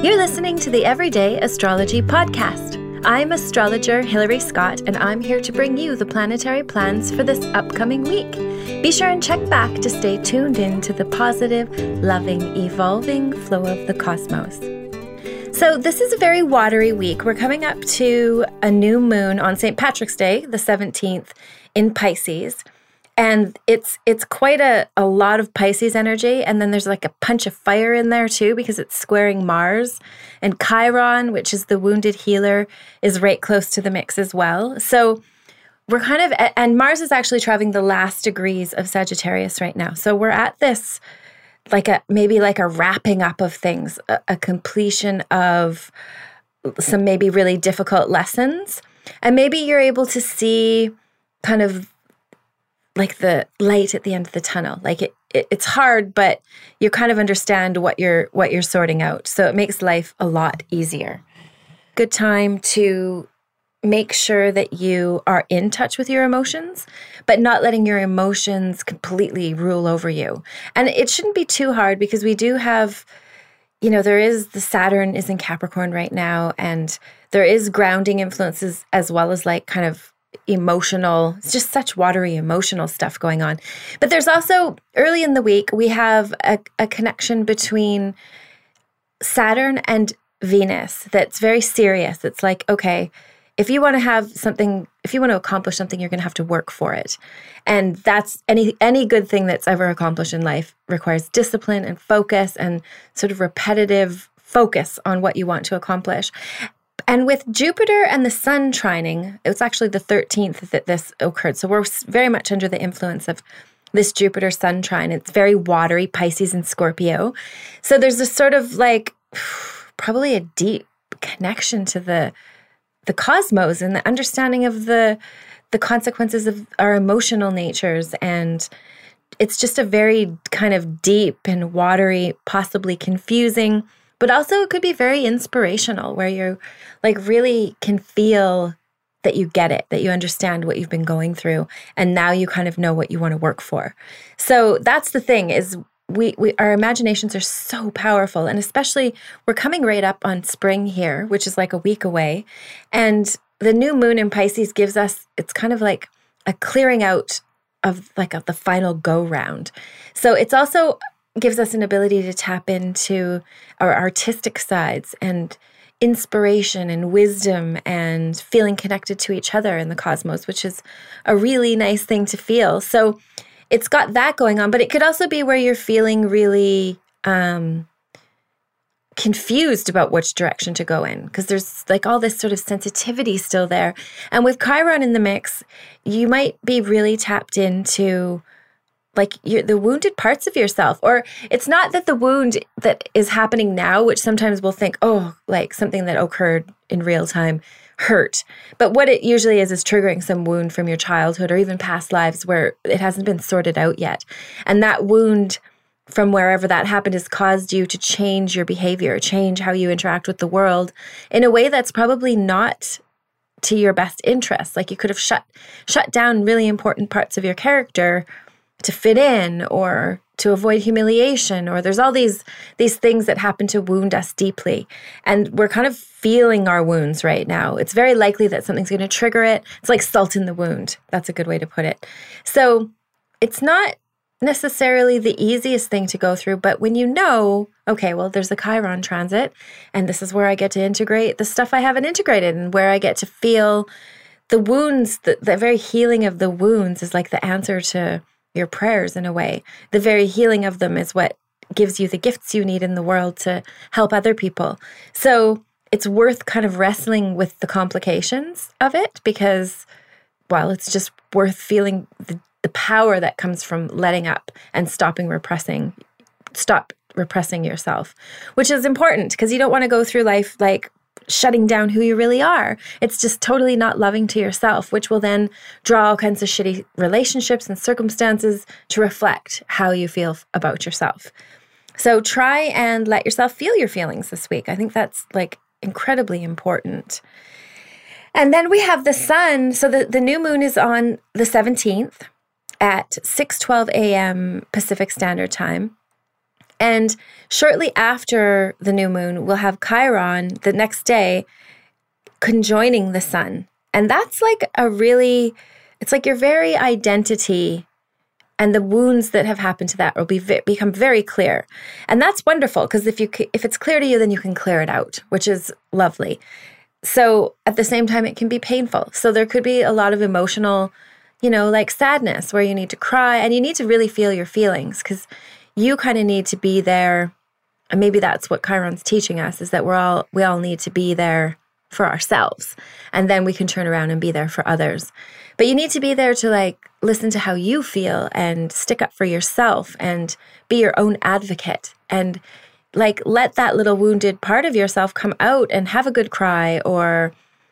You're listening to the Everyday Astrology Podcast. I'm astrologer Hilary Scott, and I'm here to bring you the planetary plans for this upcoming week. Be sure and check back to stay tuned in to the positive, loving, evolving flow of the cosmos. So this is a very watery week. We're coming up to a new moon on St. Patrick's Day, the 17th, in Pisces. And it's quite a lot of Pisces energy. And then there's like a punch of fire in there too, because it's squaring Mars. And Chiron, which is the wounded healer, is right close to the mix as well. So we're and Mars is actually traveling the last degrees of Sagittarius right now. So we're at this maybe a wrapping up of things, a completion of some maybe really difficult lessons. And maybe you're able to see kind of like the light at the end of the tunnel. Like it's hard, but you kind of understand what you're sorting out. So it makes life a lot easier. Good time to make sure that you are in touch with your emotions, but not letting your emotions completely rule over you. And it shouldn't be too hard because we do have, the Saturn is in Capricorn right now, and there is grounding influences as well as like kind of emotional, it's just such watery emotional stuff going on. But there's also, early in the week, we have a connection between Saturn and Venus that's very serious. It's like, okay, if you want to accomplish something, you're going to have to work for it. And that's any good thing that's ever accomplished in life requires discipline and focus and sort of repetitive focus on what you want to accomplish. And with Jupiter and the Sun trining, it was actually the 13th that this occurred. So we're very much under the influence of this Jupiter-Sun trine. It's very watery, Pisces and Scorpio. So there's a sort of like probably a deep connection to the cosmos and the understanding of the consequences of our emotional natures. And it's just a very kind of deep and watery, possibly confusing, but also it could be very inspirational where you like really can feel that you get it, that you understand what you've been going through. And now you kind of know what you want to work for. So that's the thing is our imaginations are so powerful. And especially we're coming right up on spring here, which is like a week away. And the new moon in Pisces gives us, it's kind of like a clearing out of the final go round. So it's also gives us an ability to tap into our artistic sides and inspiration and wisdom and feeling connected to each other in the cosmos, which is a really nice thing to feel. So it's got that going on, but it could also be where you're feeling really confused about which direction to go in because there's like all this sort of sensitivity still there. And with Chiron in the mix, you might be really tapped into like the wounded parts of yourself. Or it's not that the wound that is happening now, which sometimes we'll think, oh, like something that occurred in real time hurt. But what it usually is triggering some wound from your childhood or even past lives where it hasn't been sorted out yet. And that wound from wherever that happened has caused you to change your behavior, change how you interact with the world in a way that's probably not to your best interest. Like you could have shut down really important parts of your character to fit in or to avoid humiliation, or there's all these things that happen to wound us deeply. And we're kind of feeling our wounds right now. It's very likely that something's going to trigger it. It's like salt in the wound. That's a good way to put it. So it's not necessarily the easiest thing to go through, but when you know, okay, well, there's a Chiron transit, and this is where I get to integrate the stuff I haven't integrated and where I get to feel the wounds, the very healing of the wounds is like the answer to your prayers in a way. The very healing of them is what gives you the gifts you need in the world to help other people. So it's worth kind of wrestling with the complications of it because, well, it's just worth feeling the power that comes from letting up and stop repressing yourself, which is important because you don't want to go through life like shutting down who you really are. It's just totally not loving to yourself, which will then draw all kinds of shitty relationships and circumstances to reflect how you feel about yourself. So try and let yourself feel your feelings this week. I think that's like incredibly important. And then we have the sun. So the new moon is on the 17th at 6:12 a.m. Pacific Standard Time. And shortly after the new moon, we'll have Chiron the next day conjoining the sun. And that's like it's like your very identity and the wounds that have happened to that will become very clear. And that's wonderful, because if it's clear to you, then you can clear it out, which is lovely. So at the same time, it can be painful. So there could be a lot of emotional, like sadness, where you need to cry and you need to really feel your feelings, because you kind of need to be there. And maybe that's what Chiron's teaching us, is that we all need to be there for ourselves. And then we can turn around and be there for others. But you need to be there to like listen to how you feel and stick up for yourself and be your own advocate, and like let that little wounded part of yourself come out and have a good cry, or,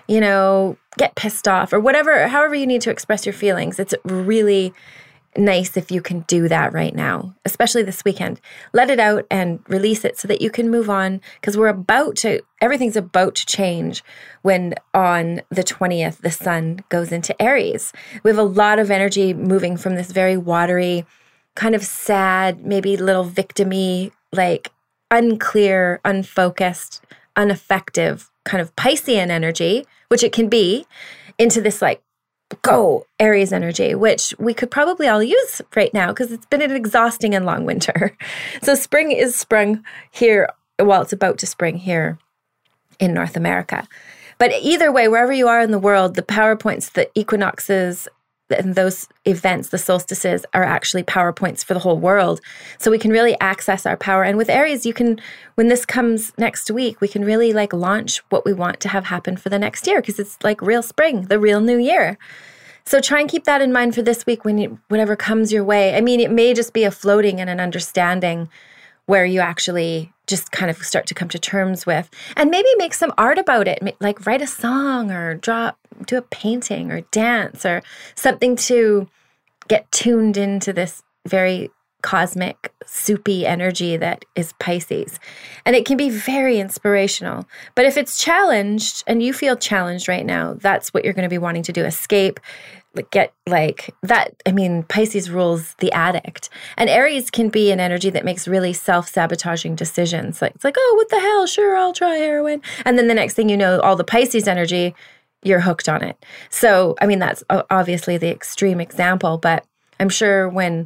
get pissed off, or however you need to express your feelings. It's really nice if you can do that right now, especially this weekend. Let it out and release it so that you can move on, because everything's about to change when on the 20th, the sun goes into Aries. We have a lot of energy moving from this very watery, kind of sad, maybe little victim-y, like unclear, unfocused, ineffective kind of Piscean energy, which it can be, into this like go Aries energy, which we could probably all use right now because it's been an exhausting and long winter. So spring is sprung here. Well, it's about to spring here in North America. But either way, wherever you are in the world, the power points, the equinoxes, and those events, the solstices, are actually power points for the whole world. So we can really access our power. And with Aries, when this comes next week, we can really like launch what we want to have happen for the next year, because it's like real spring, the real new year. So try and keep that in mind for this week whenever comes your way. I mean, it may just be a floating and an understanding where you actually just kind of start to come to terms with, and maybe make some art about it, like write a song or do a painting or dance or something to get tuned into this very cosmic, soupy energy that is Pisces. And it can be very inspirational. But if it's challenged and you feel challenged right now, that's what you're going to be wanting to do. Escape, get like that. I mean, Pisces rules the addict. And Aries can be an energy that makes really self-sabotaging decisions. Like, it's like, oh, what the hell? Sure, I'll try heroin. And then the next thing you know, all the Pisces energy, you're hooked on it. So, I mean, that's obviously the extreme example, but I'm sure when,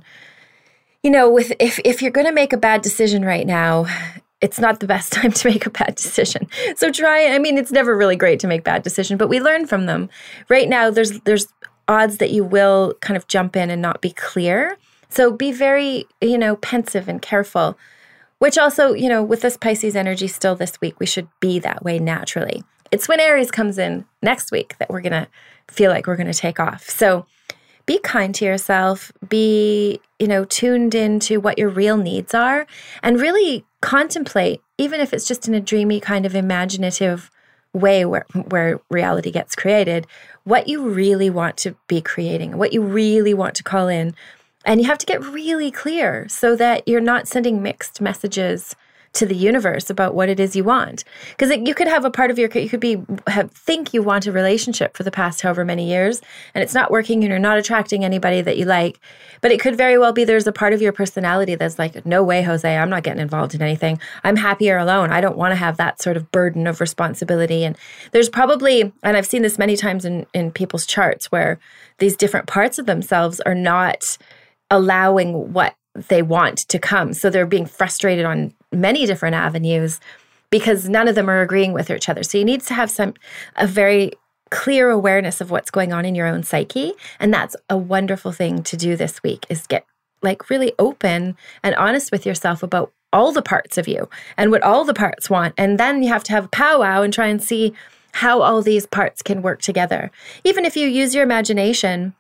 if you're going to make a bad decision right now, it's not the best time to make a bad decision. So it's never really great to make bad decisions, but we learn from them. Right now, there's odds that you will kind of jump in and not be clear. So be very, pensive and careful, which also, with this Pisces energy still this week, we should be that way naturally. It's when Aries comes in next week that we're going to feel like we're going to take off. So be kind to yourself, be, tuned into what your real needs are, and really contemplate, even if it's just in a dreamy kind of imaginative way where reality gets created, what you really want to be creating, what you really want to call in. And you have to get really clear so that you're not sending mixed messages to the universe about what it is you want. Because you could have a part of you could think you want a relationship for the past however many years, and it's not working and you're not attracting anybody that you like. But it could very well be there's a part of your personality that's like, no way, Jose, I'm not getting involved in anything. I'm happier alone. I don't want to have that sort of burden of responsibility. And there's probably, and I've seen this many times in people's charts, where these different parts of themselves are not allowing what they want to come. So they're being frustrated on many different avenues because none of them are agreeing with each other. So you need to have a very clear awareness of what's going on in your own psyche. And that's a wonderful thing to do this week, is get like really open and honest with yourself about all the parts of you and what all the parts want. And then you have to have a powwow and try and see how all these parts can work together. Even if you use your imagination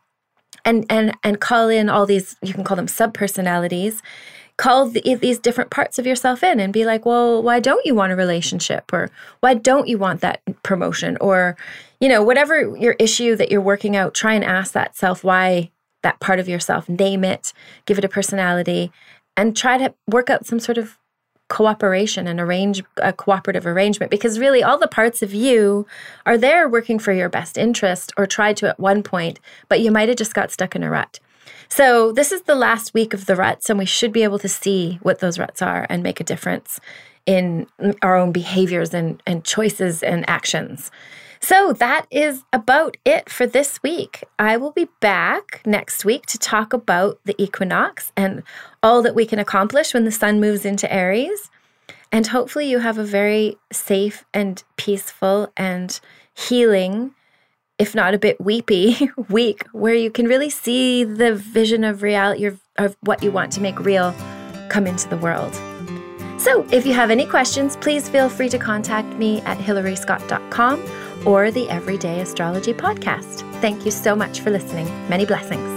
and call in all these, you can call them subpersonalities, call these different parts of yourself in and be like, well, why don't you want a relationship? Or why don't you want that promotion? Or, whatever your issue that you're working out, try and ask that self why, that part of yourself, name it, give it a personality, and try to work out some sort of cooperation and arrange a cooperative arrangement, because really all the parts of you are there working for your best interest, or tried to at one point, but you might have just got stuck in a rut. So this is the last week of the ruts, and we should be able to see what those ruts are and make a difference in our own behaviors and choices and actions. So that is about it for this week. I will be back next week to talk about the equinox and all that we can accomplish when the sun moves into Aries. And hopefully you have a very safe and peaceful and healing, if not a bit weepy, week where you can really see the vision of reality, of what you want to make real come into the world. So if you have any questions, please feel free to contact me at hillaryscott.com or the Everyday Astrology Podcast. Thank you so much for listening. Many blessings.